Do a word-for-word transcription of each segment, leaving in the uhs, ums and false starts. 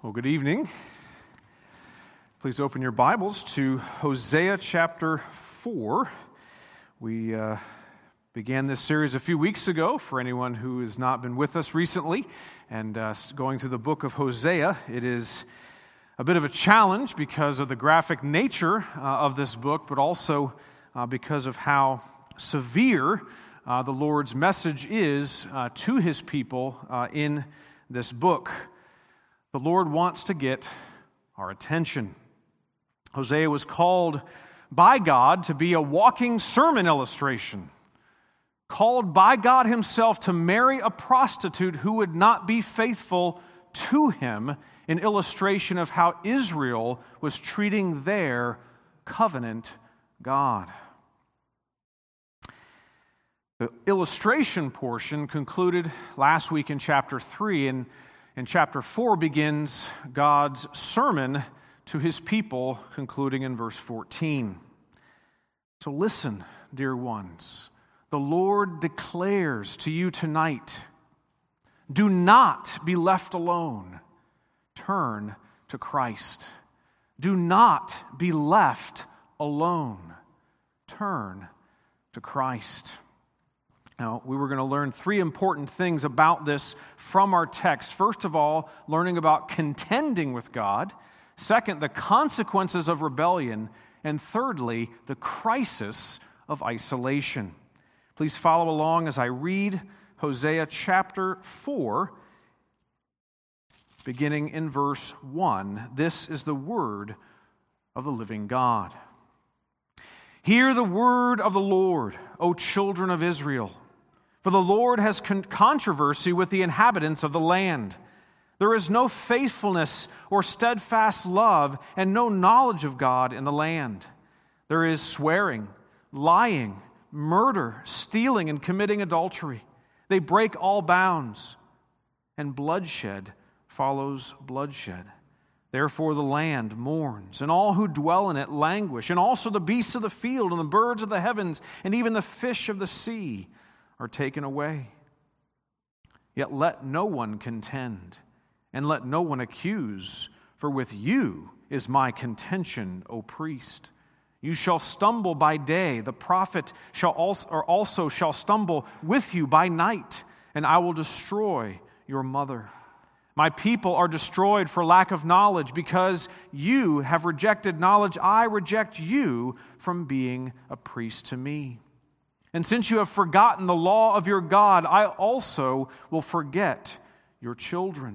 Well, good evening. Please open your Bibles to Hosea chapter four. We uh, began this series a few weeks ago. For anyone who has not been with us recently and uh, going through the book of Hosea, it is a bit of a challenge because of the graphic nature uh, of this book, but also uh, because of how severe uh, the Lord's message is uh, to His people uh, in this book. The Lord wants to get our attention. Hosea was called by God to be a walking sermon illustration, called by God Himself to marry a prostitute who would not be faithful to Him, in illustration of how Israel was treating their covenant God. The illustration portion concluded last week in chapter three, and And chapter four begins God's sermon to His people, concluding in verse fourteen. So listen, dear ones, the Lord declares to you tonight, do not be left alone. Turn to Christ. Do not be left alone. Turn to Christ. Now, we were going to learn three important things about this from our text. First of all, learning about contending with God. Second, the consequences of rebellion. And thirdly, the crisis of isolation. Please follow along as I read Hosea chapter four, beginning in verse one. This is the word of the living God. Hear the word of the Lord, O children of Israel. For the Lord has con- controversy with the inhabitants of the land. There is no faithfulness or steadfast love and no knowledge of God in the land. There is swearing, lying, murder, stealing, and committing adultery. They break all bounds, and bloodshed follows bloodshed. Therefore the land mourns, and all who dwell in it languish, and also the beasts of the field, and the birds of the heavens, and even the fish of the sea are taken away. Yet let no one contend, and let no one accuse, for with you is my contention, O priest. You shall stumble by day, the prophet shall also, or also shall stumble with you by night, and I will destroy your mother. My people are destroyed for lack of knowledge, because you have rejected knowledge. I reject you from being a priest to me. And since you have forgotten the law of your God, I also will forget your children.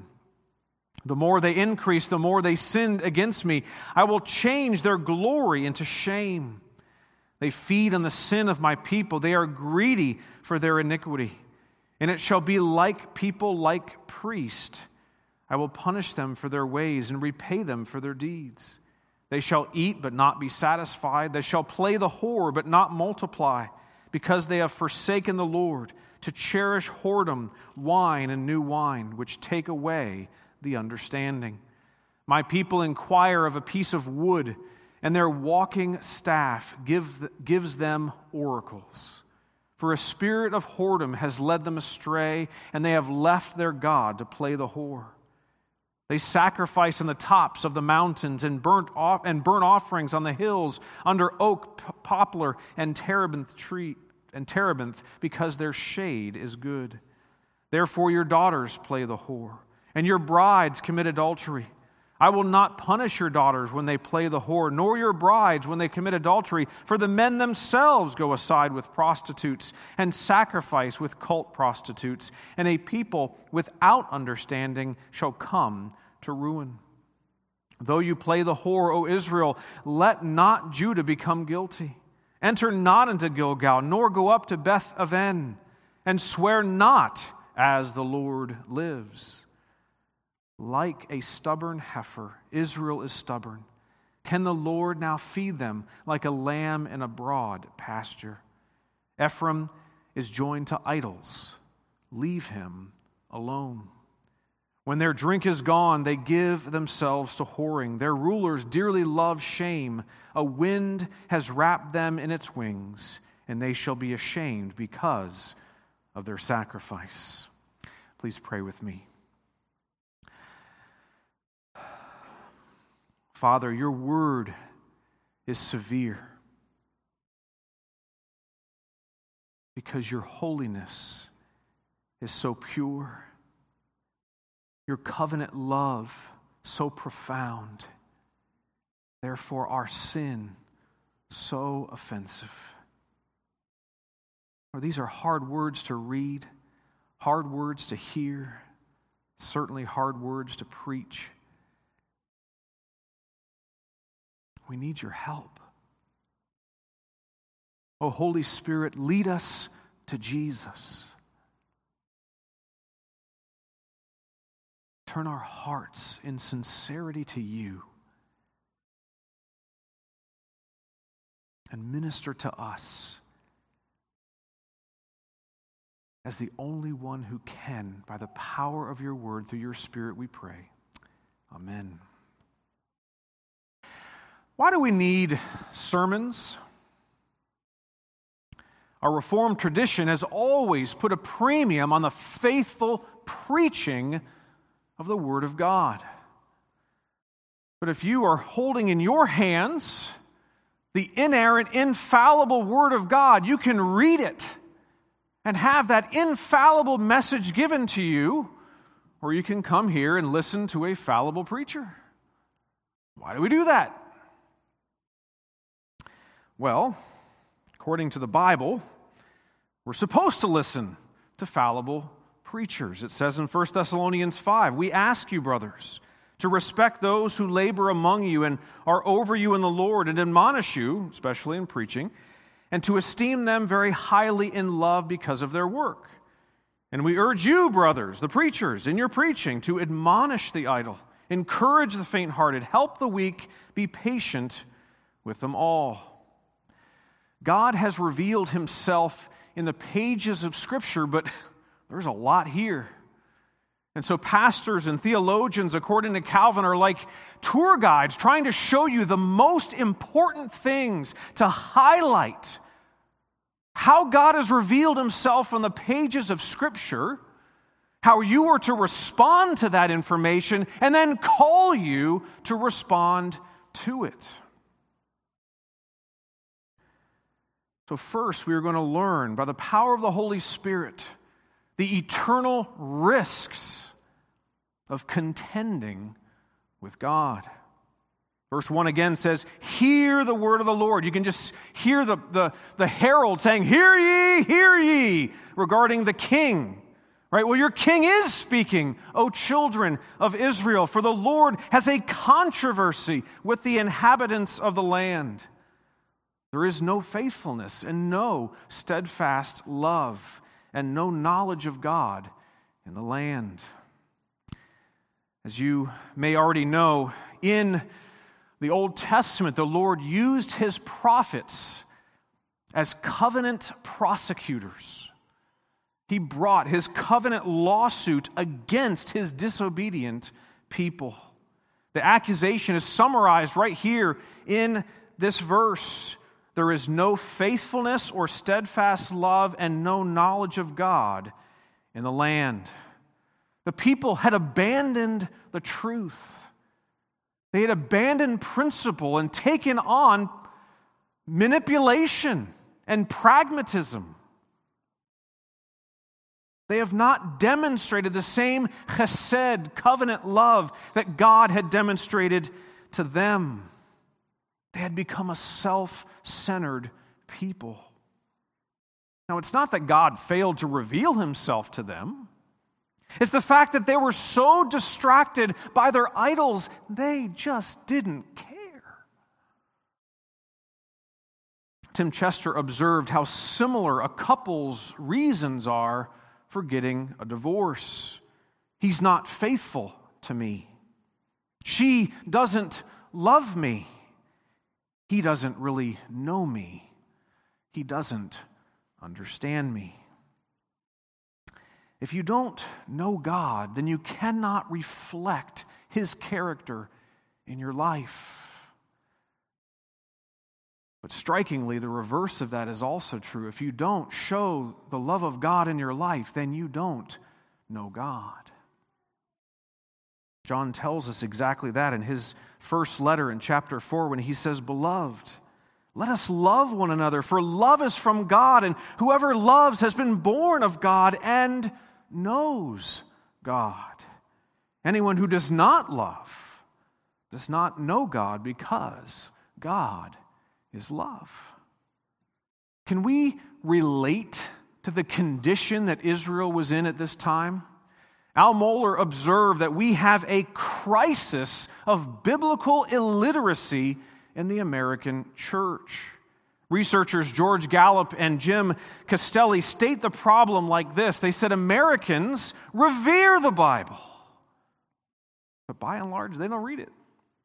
The more they increase, the more they sinned against me. I will change their glory into shame. They feed on the sin of my people. They are greedy for their iniquity. And it shall be like people like priests. I will punish them for their ways and repay them for their deeds. They shall eat but not be satisfied. They shall play the whore but not multiply, because they have forsaken the Lord, to cherish whoredom, wine and new wine, which take away the understanding. My people inquire of a piece of wood, and their walking staff give, gives them oracles. For a spirit of whoredom has led them astray, and they have left their God to play the whore. They sacrifice on the tops of the mountains and burnt off and burnt offerings on the hills under oak, poplar, and terebinth tree and terebinth, because their shade is good. Therefore your daughters play the whore, and your brides commit adultery. I will not punish your daughters when they play the whore, nor your brides when they commit adultery, for the men themselves go aside with prostitutes and sacrifice with cult prostitutes, and a people without understanding shall come to ruin. Though you play the whore, O Israel, let not Judah become guilty. Enter not into Gilgal, nor go up to Beth Aven, and swear not as the Lord lives. Like a stubborn heifer, Israel is stubborn. Can the Lord now feed them like a lamb in a broad pasture? Ephraim is joined to idols. Leave him alone. When their drink is gone, they give themselves to whoring. Their rulers dearly love shame. A wind has wrapped them in its wings, and they shall be ashamed because of their sacrifice. Please pray with me. Father, your word is severe because your holiness is so pure, your covenant love so profound, therefore our sin so offensive. Lord, these are hard words to read, hard words to hear, certainly hard words to preach. We need your help. Oh, Holy Spirit, lead us to Jesus. Turn our hearts in sincerity to you and minister to us as the only one who can, by the power of your word, through your Spirit, we pray. Amen. Why do we need sermons? Our Reformed tradition has always put a premium on the faithful preaching of the Word of God. But if you are holding in your hands the inerrant, infallible Word of God, you can read it and have that infallible message given to you, or you can come here and listen to a fallible preacher. Why do we do that? Well, according to the Bible, we're supposed to listen to fallible preachers. It says in First Thessalonians five, we ask you, brothers, to respect those who labor among you and are over you in the Lord and admonish you, especially in preaching, and to esteem them very highly in love because of their work. And we urge you, brothers, the preachers, in your preaching, to admonish the idle, encourage the faint-hearted, help the weak, be patient with them all. God has revealed himself in the pages of Scripture, but there's a lot here. And so pastors and theologians, according to Calvin, are like tour guides trying to show you the most important things to highlight how God has revealed himself on the pages of Scripture, how you are to respond to that information, and then call you to respond to it. So first, we are going to learn by the power of the Holy Spirit the eternal risks of contending with God. Verse one again says, hear the word of the Lord. You can just hear the, the, the herald saying, hear ye, hear ye, regarding the king. Right? Well, your king is speaking, O children of Israel, for the Lord has a controversy with the inhabitants of the land. There is no faithfulness and no steadfast love and no knowledge of God in the land. As you may already know, in the Old Testament, the Lord used his prophets as covenant prosecutors. He brought his covenant lawsuit against his disobedient people. The accusation is summarized right here in this verse. There is no faithfulness or steadfast love and no knowledge of God in the land. The people had abandoned the truth. They had abandoned principle and taken on manipulation and pragmatism. They have not demonstrated the same chesed, covenant love that God had demonstrated to them. They had become a self-centered people. Now, it's not that God failed to reveal himself to them. It's the fact that they were so distracted by their idols, they just didn't care. Tim Chester observed how similar a couple's reasons are for getting a divorce. He's not faithful to me. She doesn't love me. He doesn't really know me. He doesn't understand me. If you don't know God, then you cannot reflect his character in your life. But strikingly, the reverse of that is also true. If you don't show the love of God in your life, then you don't know God. John tells us exactly that in his first letter in chapter four when he says, "Beloved, let us love one another, for love is from God, and whoever loves has been born of God and knows God. Anyone who does not love does not know God, because God is love." Can we relate to the condition that Israel was in at this time? Al Mohler observed that we have a crisis of biblical illiteracy in the American church. Researchers George Gallup and Jim Castelli state the problem like this. They said Americans revere the Bible, but by and large, they don't read it.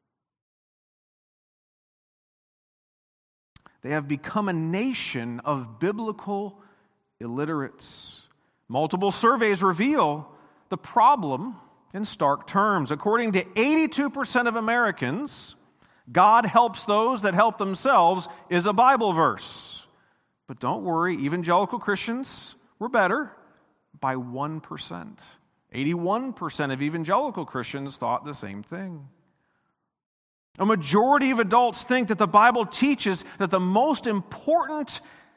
They have become a nation of biblical illiterates. Multiple surveys reveal the problem in stark terms. According to eighty-two percent of Americans, "God helps those that help themselves" is a Bible verse. But don't worry, evangelical Christians were better by one percent. eighty-one percent of evangelical Christians thought the same thing. A majority of adults think that the Bible teaches that the most important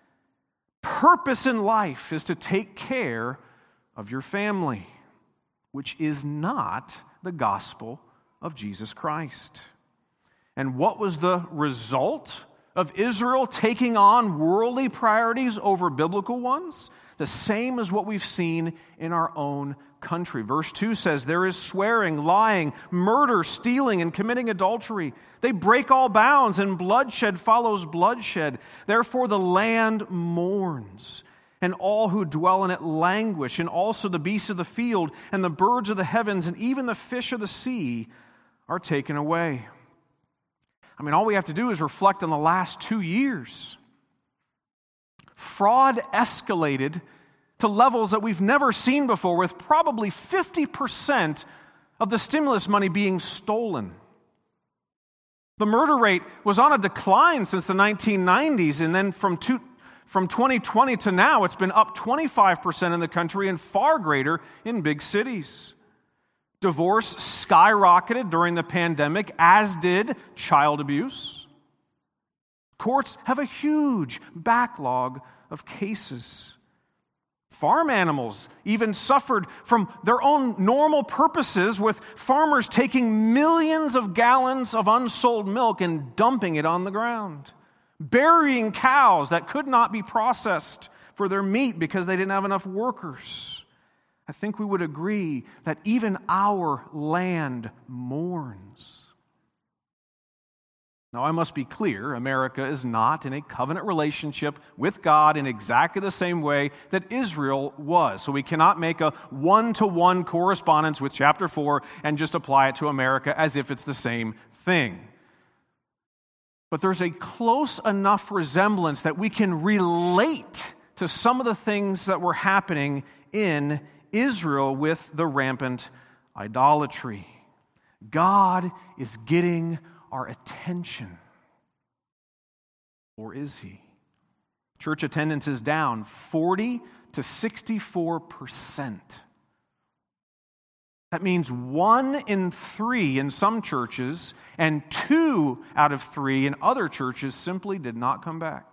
purpose in life is to take care of your family, which is not the gospel of Jesus Christ. And what was the result of Israel taking on worldly priorities over biblical ones? The same as what we've seen in our own country. Verse two says, "There is swearing, lying, murder, stealing, and committing adultery. They break all bounds, and bloodshed follows bloodshed. Therefore the land mourns, and all who dwell in it languish, and also the beasts of the field, and the birds of the heavens, and even the fish of the sea are taken away." I mean, all we have to do is reflect on the last two years. Fraud escalated to levels that we've never seen before, with probably fifty percent of the stimulus money being stolen. The murder rate was on a decline since the nineteen nineties, and then from, two, from twenty twenty to now, it's been up twenty-five percent in the country and far greater in big cities. Divorce skyrocketed during the pandemic, as did child abuse. Courts have a huge backlog of cases. Farm animals even suffered from their own normal purposes, with farmers taking millions of gallons of unsold milk and dumping it on the ground, burying cows that could not be processed for their meat because they didn't have enough workers. I think we would agree that even our land mourns. Now, I must be clear, America is not in a covenant relationship with God in exactly the same way that Israel was. So we cannot make a one-to-one correspondence with chapter four and just apply it to America as if it's the same thing. But there's a close enough resemblance that we can relate to some of the things that were happening in Israel with the rampant idolatry. God is getting our attention. Or is he? Church attendance is down forty to sixty-four percent. That means one in three in some churches and two out of three in other churches simply did not come back.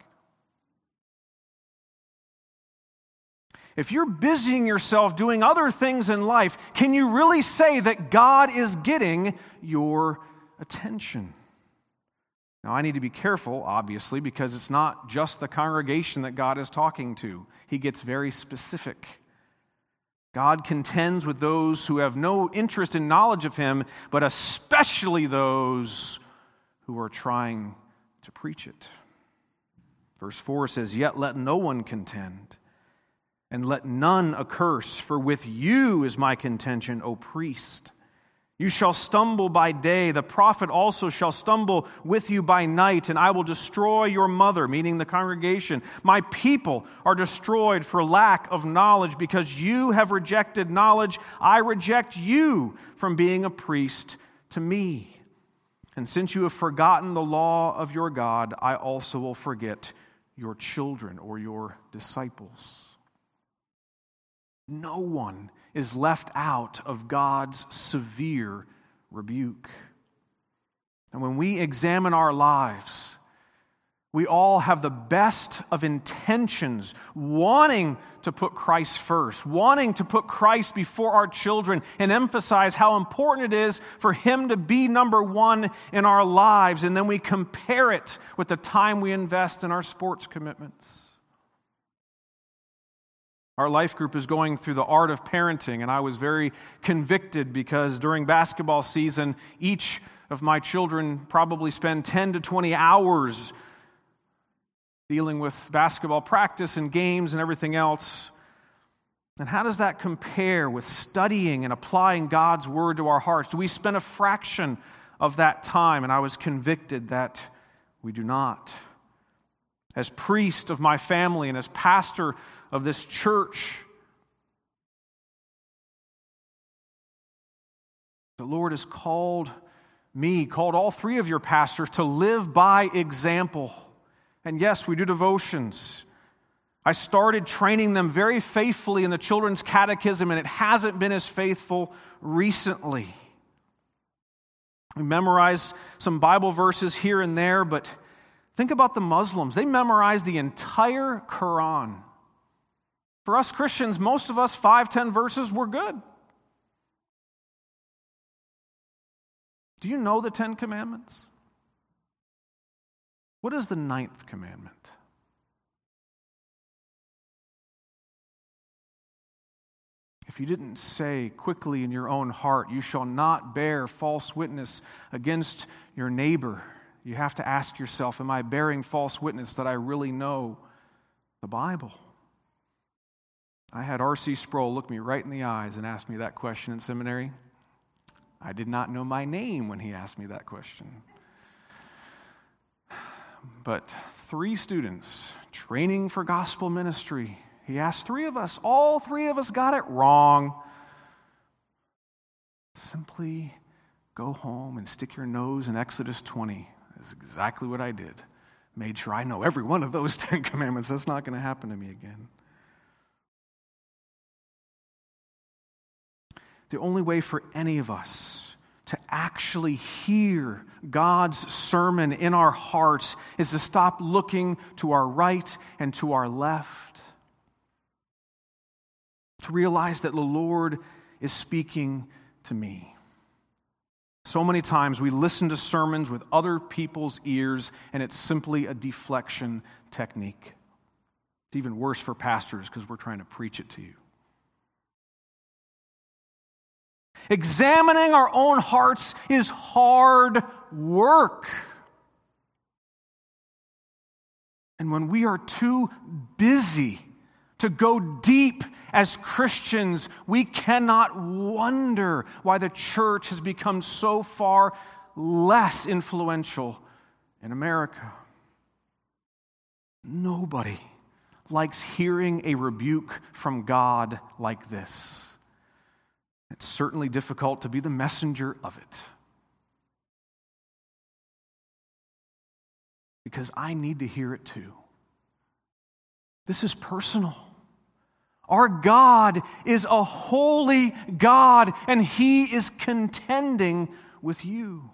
If you're busying yourself doing other things in life, can you really say that God is getting your attention? Now, I need to be careful, obviously, because it's not just the congregation that God is talking to. He gets very specific. God contends with those who have no interest in knowledge of Him, but especially those who are trying to preach it. Verse four says, "Yet let no one contend, and let none accurse, for with you is my contention, O priest. You shall stumble by day, the prophet also shall stumble with you by night, and I will destroy your mother," meaning the congregation. "My people are destroyed for lack of knowledge, because you have rejected knowledge. I reject you from being a priest to me. And since you have forgotten the law of your God, I also will forget your children," or your disciples. No one is left out of God's severe rebuke. And when we examine our lives, we all have the best of intentions, wanting to put Christ first, wanting to put Christ before our children and emphasize how important it is for Him to be number one in our lives. And then we compare it with the time we invest in our sports commitments. Our life group is going through the art of parenting, and I was very convicted because during basketball season, each of my children probably spend ten to twenty hours dealing with basketball practice and games and everything else. And how does that compare with studying and applying God's Word to our hearts? Do we spend a fraction of that time? And I was convicted that we do not. As priest of my family and as pastor of this church, the Lord has called me, called all three of your pastors to live by example. And yes, we do devotions. I started training them very faithfully in the children's catechism, and it hasn't been as faithful recently. We memorize some Bible verses here and there, but think about the Muslims. They memorize the entire Quran. For us Christians, most of us, five, ten verses, we're good. Do you know the Ten Commandments? What is the ninth commandment? If you didn't say quickly in your own heart, you shall not bear false witness against your neighbor, you have to ask yourself, am I bearing false witness that I really know the Bible? I had R C Sproul look me right in the eyes and ask me that question in seminary. I did not know my name when he asked me that question. But three students training for gospel ministry, he asked three of us, all three of us got it wrong. Simply go home and stick your nose in Exodus twenty. That's exactly what I did. Made sure I know every one of those Ten Commandments. That's not going to happen to me again. The only way for any of us to actually hear God's sermon in our hearts is to stop looking to our right and to our left. To realize that the Lord is speaking to me. So many times we listen to sermons with other people's ears, and it's simply a deflection technique. It's even worse for pastors because we're trying to preach it to you. Examining our own hearts is hard work. And when we are too busy to go deep as Christians, we cannot wonder why the church has become so far less influential in America. Nobody likes hearing a rebuke from God like this. It's certainly difficult to be the messenger of it. Because I need to hear it too. This is personal. Our God is a holy God, and He is contending with you.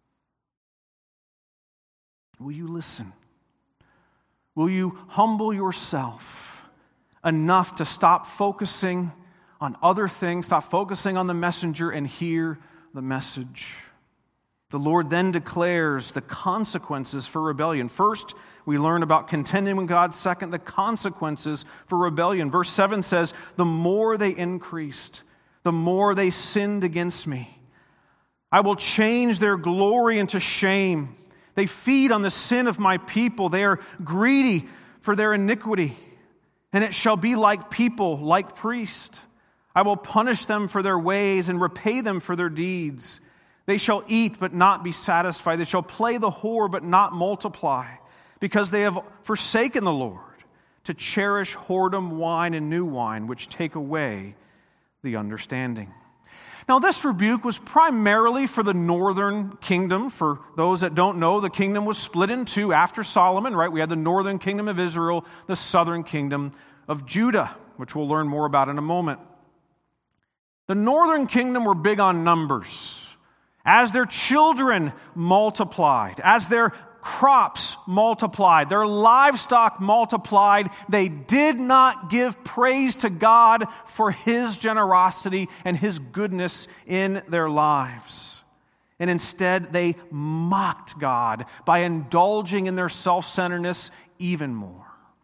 Will you listen? Will you humble yourself enough to stop focusing on other things, stop focusing on the messenger, and hear the message? The Lord then declares the consequences for rebellion. First, we learn about contending with God. Second, the consequences for rebellion. Verse seven says, the more they increased, the more they sinned against me. I will change their glory into shame. They feed on the sin of my people. They are greedy for their iniquity. And it shall be like people, like priests. I will punish them for their ways and repay them for their deeds. They shall eat but not be satisfied. They shall play the whore but not multiply, because they have forsaken the Lord to cherish whoredom, wine, and new wine, which take away the understanding. Now, this rebuke was primarily for the northern kingdom. For those that don't know, the kingdom was split in two after Solomon, right? We had the northern kingdom of Israel, the southern kingdom of Judah, which we'll learn more about in a moment. The northern kingdom were big on numbers. As their children multiplied, as their crops multiplied, their livestock multiplied, they did not give praise to God for His generosity and His goodness in their lives. And instead, they mocked God by indulging in their self-centeredness even more.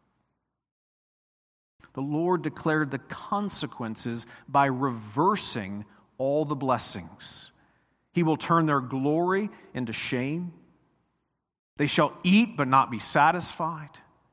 The Lord declared the consequences by reversing all the blessings. He will turn their glory into shame. They shall eat but not be satisfied.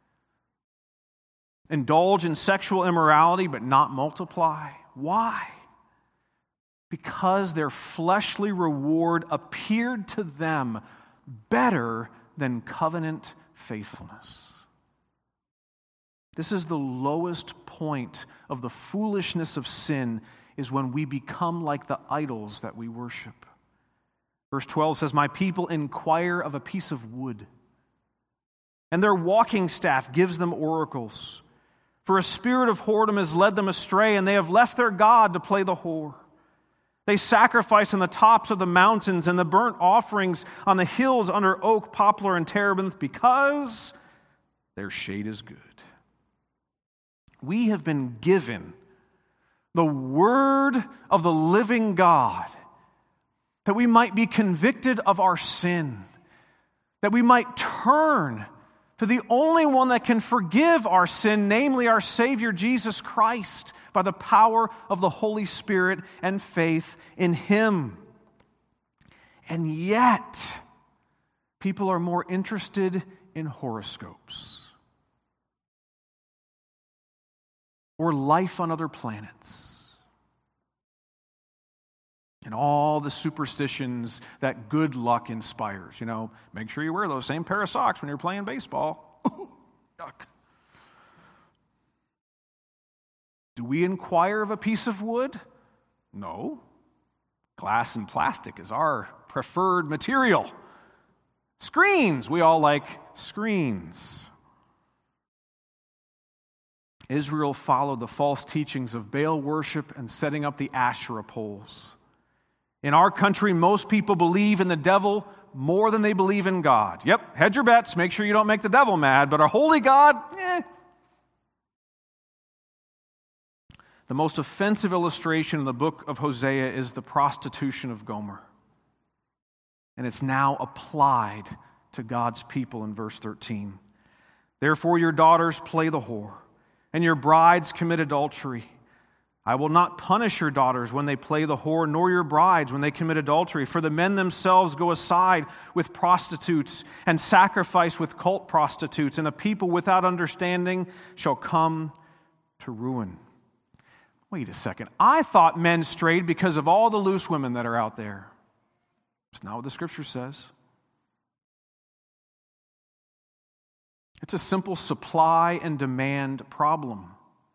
Indulge in sexual immorality but not multiply. Why? Because their fleshly reward appeared to them better than covenant faithfulness. This is the lowest point of the foolishness of sin, is when we become like the idols that we worship. Verse twelve says, "My people inquire of a piece of wood, and their walking staff gives them oracles. For a spirit of whoredom has led them astray, and they have left their God to play the whore. They sacrifice on the tops of the mountains and the burnt offerings on the hills under oak, poplar, and terebinth, because their shade is good." We have been given the word of the living God, that we might be convicted of our sin, that we might turn to the only one that can forgive our sin, namely our Savior Jesus Christ, by the power of the Holy Spirit and faith in Him. And yet, people are more interested in horoscopes or life on other planets, and all the superstitions that good luck inspires. You know, make sure you wear those same pair of socks when you're playing baseball. Yuck. Do we inquire of a piece of wood? No. Glass and plastic is our preferred material. Screens. We all like screens. Israel followed the false teachings of Baal worship and setting up the Asherah poles. In our country, most people believe in the devil more than they believe in God. Yep, hedge your bets, make sure you don't make the devil mad, but our holy God, eh. The most offensive illustration in the book of Hosea is the prostitution of Gomer. And it's now applied to God's people in verse thirteen. "Therefore your daughters play the whore, and your brides commit adultery. I will not punish your daughters when they play the whore, nor your brides when they commit adultery. For the men themselves go aside with prostitutes and sacrifice with cult prostitutes, and a people without understanding shall come to ruin." Wait a second. I thought men strayed because of all the loose women that are out there. It's not what the Scripture says. It's a simple supply and demand problem.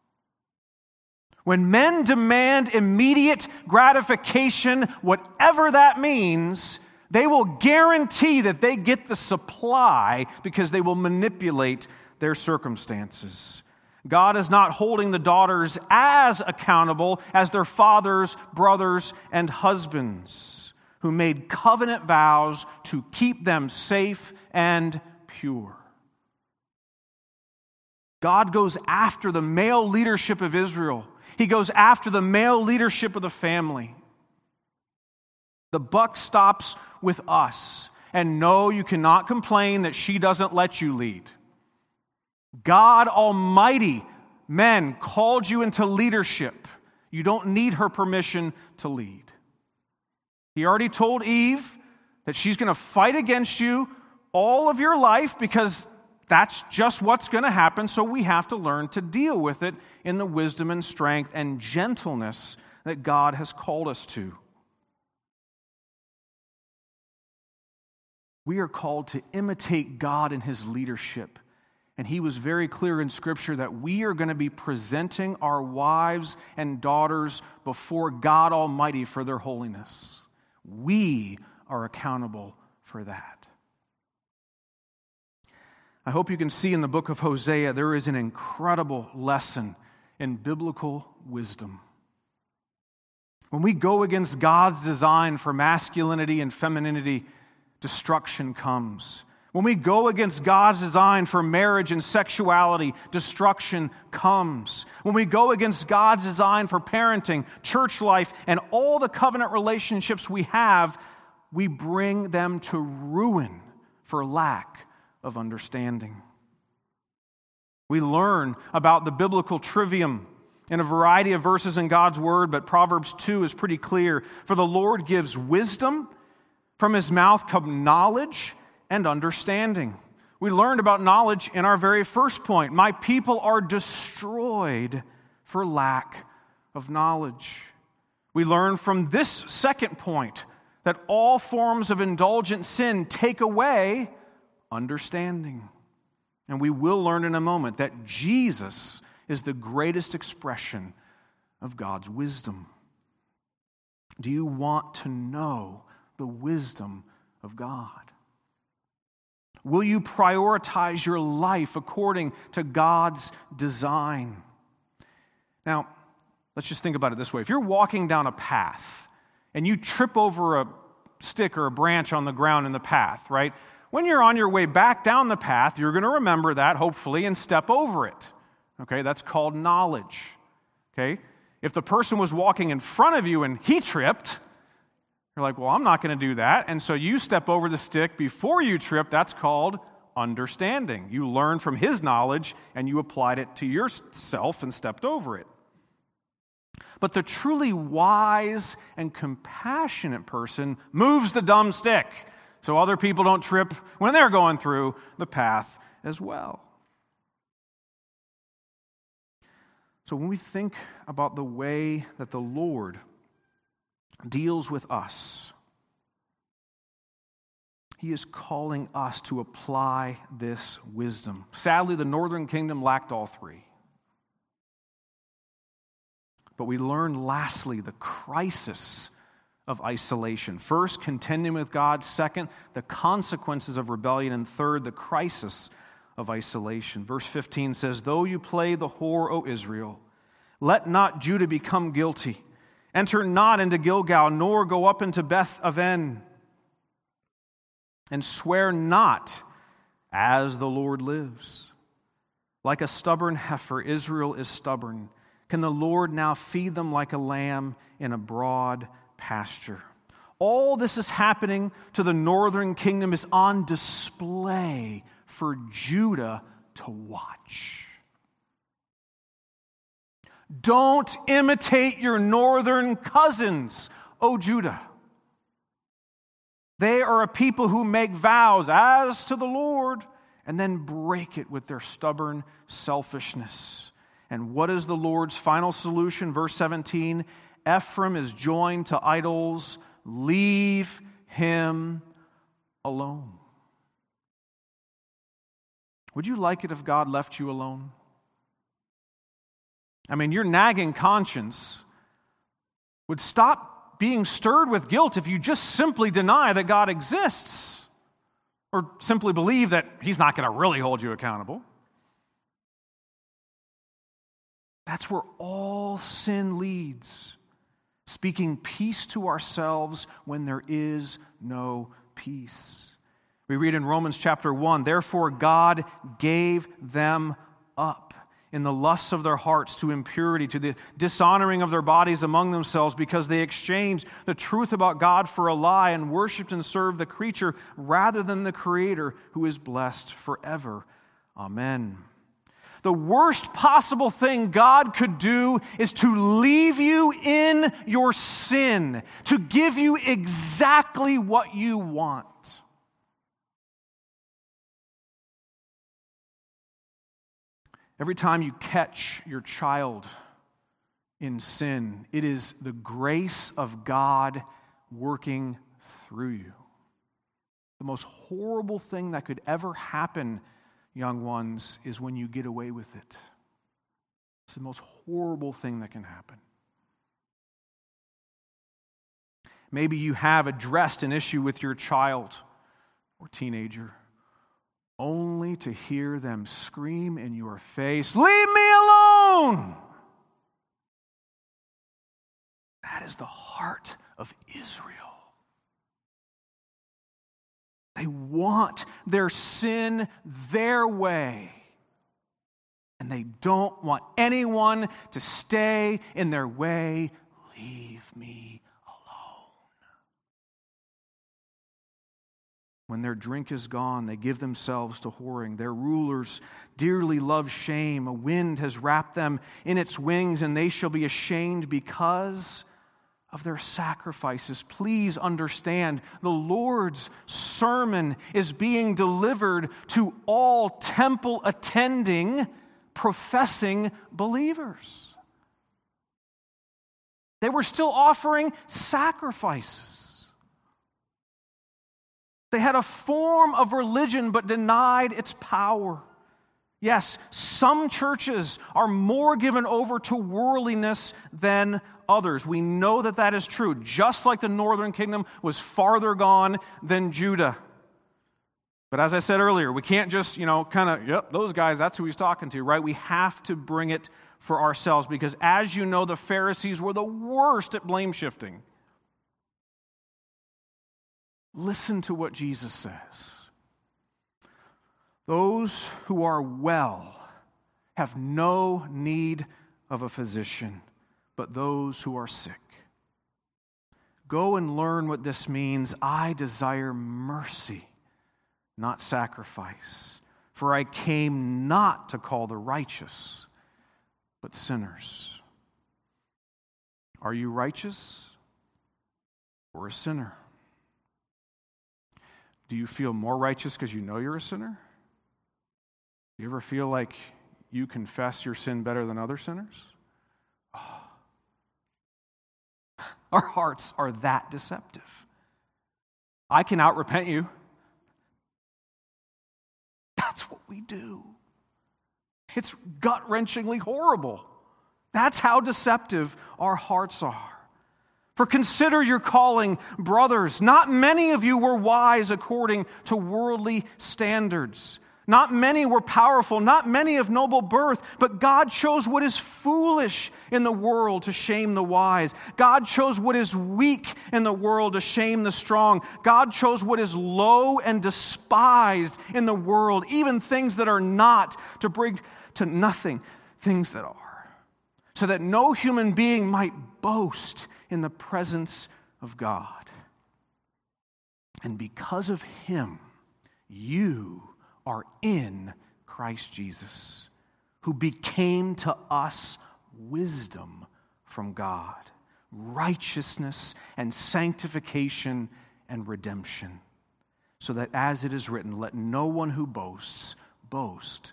When men demand immediate gratification, whatever that means, they will guarantee that they get the supply because they will manipulate their circumstances. God is not holding the daughters as accountable as their fathers, brothers, and husbands who made covenant vows to keep them safe and pure. God goes after the male leadership of Israel. He goes after the male leadership of the family. The buck stops with us. And no, you cannot complain that she doesn't let you lead. God Almighty, men, called you into leadership. You don't need her permission to lead. He already told Eve that she's going to fight against you all of your life because that's just what's going to happen, so we have to learn to deal with it in the wisdom and strength and gentleness that God has called us to. We are called to imitate God in His leadership. And He was very clear in Scripture that we are going to be presenting our wives and daughters before God Almighty for their holiness. We are accountable for that. I hope you can see in the book of Hosea there is an incredible lesson in biblical wisdom. When we go against God's design for masculinity and femininity, destruction comes. When we go against God's design for marriage and sexuality, destruction comes. When we go against God's design for parenting, church life, and all the covenant relationships we have, we bring them to ruin for lack of understanding. We learn about the biblical trivium in a variety of verses in God's Word, but Proverbs two is pretty clear. For the Lord gives wisdom, from His mouth come knowledge and understanding. We learned about knowledge in our very first point. My people are destroyed for lack of knowledge. We learn from this second point that all forms of indulgent sin take away understanding. And we will learn in a moment that Jesus is the greatest expression of God's wisdom. Do you want to know the wisdom of God? Will you prioritize your life according to God's design? Now, let's just think about it this way. If you're walking down a path and you trip over a stick or a branch on the ground in the path, right? When you're on your way back down the path, you're going to remember that, hopefully, and step over it. Okay, that's called knowledge. Okay? If the person was walking in front of you and he tripped, you're like, well, I'm not going to do that. And so you step over the stick before you trip. That's called understanding. You learned from his knowledge and you applied it to yourself and stepped over it. But the truly wise and compassionate person moves the dumb stick so other people don't trip when they're going through the path as well. So when we think about the way that the Lord deals with us, He is calling us to apply this wisdom. Sadly, the northern kingdom lacked all three. But we learn, lastly, the crisis of isolation. First, contending with God. Second, the consequences of rebellion. And third, the crisis of isolation. Verse fifteen says, though you play the whore, O Israel, let not Judah become guilty. Enter not into Gilgal, nor go up into Beth Aven. And swear not, as the Lord lives. Like a stubborn heifer, Israel is stubborn. Can the Lord now feed them like a lamb in a broad pasture? All this is happening to the northern kingdom is on display for Judah to watch. Don't imitate your northern cousins, O Judah. They are a people who make vows as to the Lord and then break it with their stubborn selfishness. And what is the Lord's final solution? Verse seventeen, Ephraim is joined to idols. Leave him alone. Would you like it if God left you alone? I mean, your nagging conscience would stop being stirred with guilt if you just simply deny that God exists or simply believe that He's not going to really hold you accountable. That's where all sin leads, speaking peace to ourselves when there is no peace. We read in Romans chapter one, therefore God gave them up in the lusts of their hearts to impurity, to the dishonoring of their bodies among themselves, because they exchanged the truth about God for a lie and worshipped and served the creature rather than the Creator, who is blessed forever. Amen. The worst possible thing God could do is to leave you in your sin, to give you exactly what you want. Every time you catch your child in sin, it is the grace of God working through you. The most horrible thing that could ever happen, young ones, is when you get away with it. It's the most horrible thing that can happen. Maybe you have addressed an issue with your child or teenager, only to hear them scream in your face, "Leave me alone!" That is the heart of Israel. They want their sin their way. And they don't want anyone to stay in their way. Leave me alone. When their drink is gone, they give themselves to whoring. Their rulers dearly love shame. A wind has wrapped them in its wings, and they shall be ashamed because of their sacrifices. Please understand, the Lord's sermon is being delivered to all temple-attending, professing believers. They were still offering sacrifices. They had a form of religion but denied its power. Yes, some churches are more given over to worldliness than others. We know that that is true, just like the northern kingdom was farther gone than Judah. But as I said earlier, we can't just, you know, kind of, yep, those guys, that's who he's talking to, right? We have to bring it for ourselves because, as you know, the Pharisees were the worst at blame shifting. Listen to what Jesus says. Those who are well have no need of a physician, but those who are sick. Go and learn what this means. I desire mercy, not sacrifice. For I came not to call the righteous, but sinners. Are you righteous or a sinner? Do you feel more righteous because you know you're a sinner? Do you ever feel like you confess your sin better than other sinners? Oh. Our hearts are that deceptive. I can out-repent you. That's what we do. It's gut-wrenchingly horrible. That's how deceptive our hearts are. For consider your calling, brothers. Not many of you were wise according to worldly standards. Not many were powerful, not many of noble birth, but God chose what is foolish in the world to shame the wise. God chose what is weak in the world to shame the strong. God chose what is low and despised in the world, even things that are not, to bring to nothing things that are, so that no human being might boast in the presence of God. And because of him, you are in Christ Jesus, who became to us wisdom from God, righteousness and sanctification and redemption, so that as it is written, let no one who boasts boast,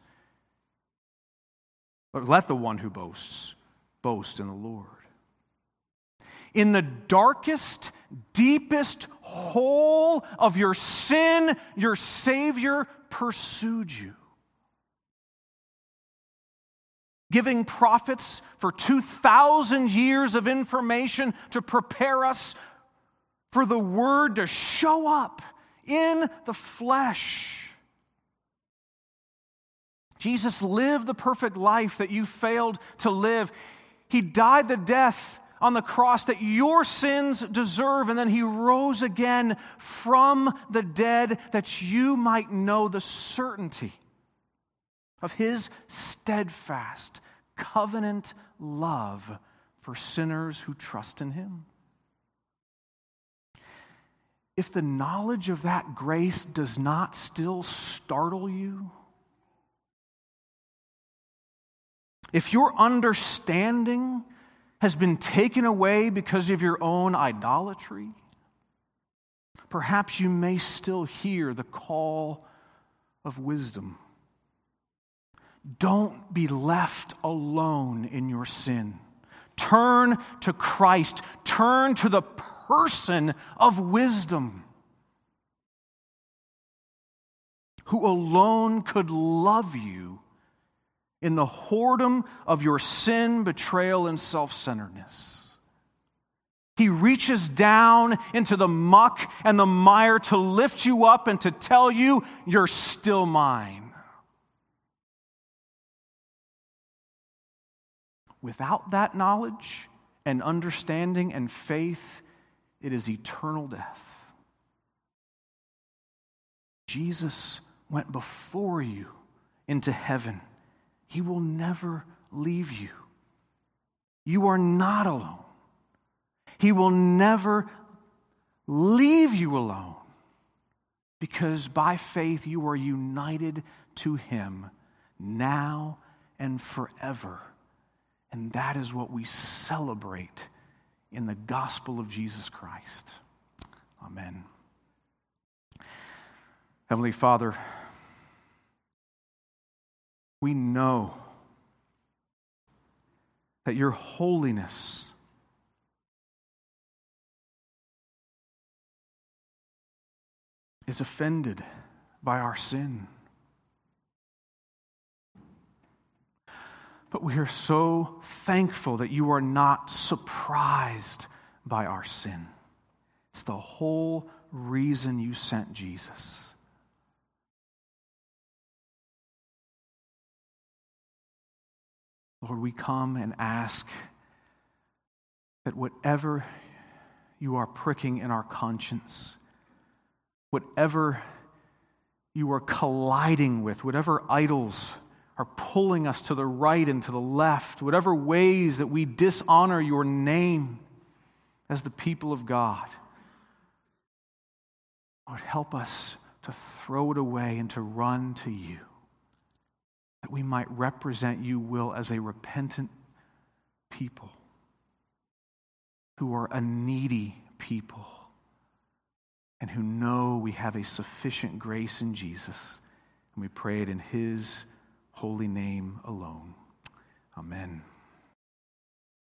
but let the one who boasts boast in the Lord. In the darkest, deepest hole of your sin, your Savior pursued you. Giving prophets for two thousand years of information to prepare us for the Word to show up in the flesh. Jesus lived the perfect life that you failed to live. He died the death on the cross that your sins deserve, and then he rose again from the dead that you might know the certainty of his steadfast covenant love for sinners who trust in him. If the knowledge of that grace does not still startle you, if your understanding has been taken away because of your own idolatry, perhaps you may still hear the call of wisdom. Don't be left alone in your sin. Turn to Christ. Turn to the person of wisdom, who alone could love you in the whoredom of your sin, betrayal, and self-centeredness. He reaches down into the muck and the mire to lift you up and to tell you, you're still mine. Without that knowledge and understanding and faith, it is eternal death. Jesus went before you into heaven. He will never leave you. You are not alone. He will never leave you alone, because by faith you are united to Him now and forever. And that is what we celebrate in the gospel of Jesus Christ. Amen. Heavenly Father, we know that your holiness is offended by our sin. But we are so thankful that you are not surprised by our sin. It's the whole reason you sent Jesus. Lord, we come and ask that whatever you are pricking in our conscience, whatever you are colliding with, whatever idols are pulling us to the right and to the left, whatever ways that we dishonor your name as the people of God, Lord, help us to throw it away and to run to you, that we might represent you, will, as a repentant people who are a needy people and who know we have a sufficient grace in Jesus. And we pray it in His holy name alone. Amen.